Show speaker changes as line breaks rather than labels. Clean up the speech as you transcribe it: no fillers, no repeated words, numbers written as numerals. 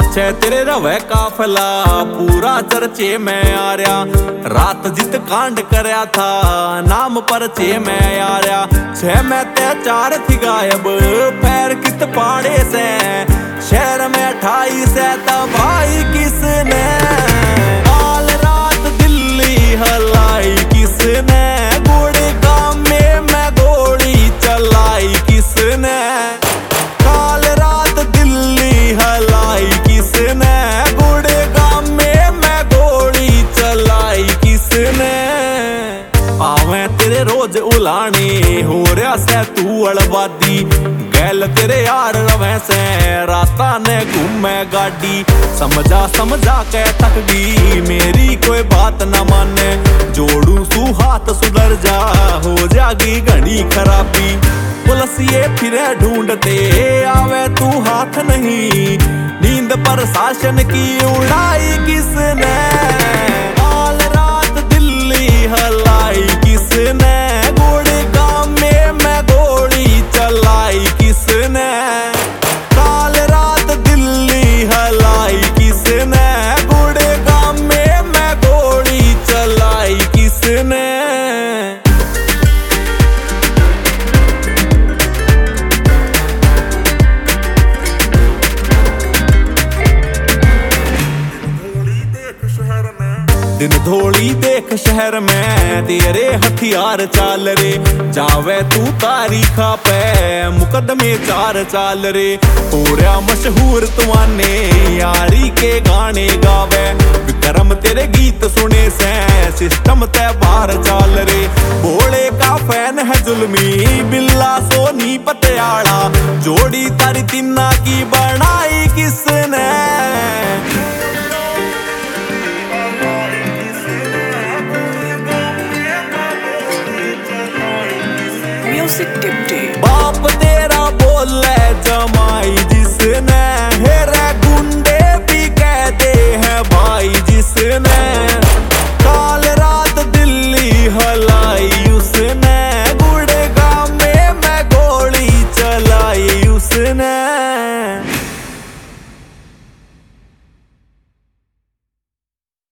पीछे तेरे रवे काफला पूरा चर्चे में आ रहा। रात जित कांड करया था नाम परचे में आ रहा। 6 में ते 4 थी गायब पैर कित पाड़े से। शहर में 28 है भाई किसने। काल रात दिल्ली हलाई किसने। गुड़गांव में मैं गोली चलाई किसने। काल रात दिल्ली हलाई किसने। गुड़गांव में मैं गोली चलाई किसने। आवे तेरे रोज उलाने हो रहा से तू अड़बादी। गैल तेरे यार रवे से राता ने घूमे गाड़ी। समझा के थक गई मेरी कोई बात न माने। जोड़ू सू हाथ सुधर जा हो जागी घनी खराबी। पुलिस ये फिरे ढूंढते आवे तू हाथ नहीं। नींद पर शासन की उड़ाई किसने। काल रात दिल्ली हलाई किसने। गुड़गांव में मैं गोली चलाई किसने। काल रात दिल्ली हलाई किसने। गुड़गांव में मैं गोली चलाई किसने। दिन धोली देख शहर में तेरे हथियार चाल रे। जावे तू तारीखा पे मुकदमे 4 चाल रे। पूरा मशहूर तुआने यारी के गाने गावे। विक्रम तेरे गीत सुने से सिस्टम ते बाहर चाल रे। भोले का फैन है जुल्मी बिल्ला सोनी पटियाला। जोड़ी तारी तिन्ना की बनाई किसने।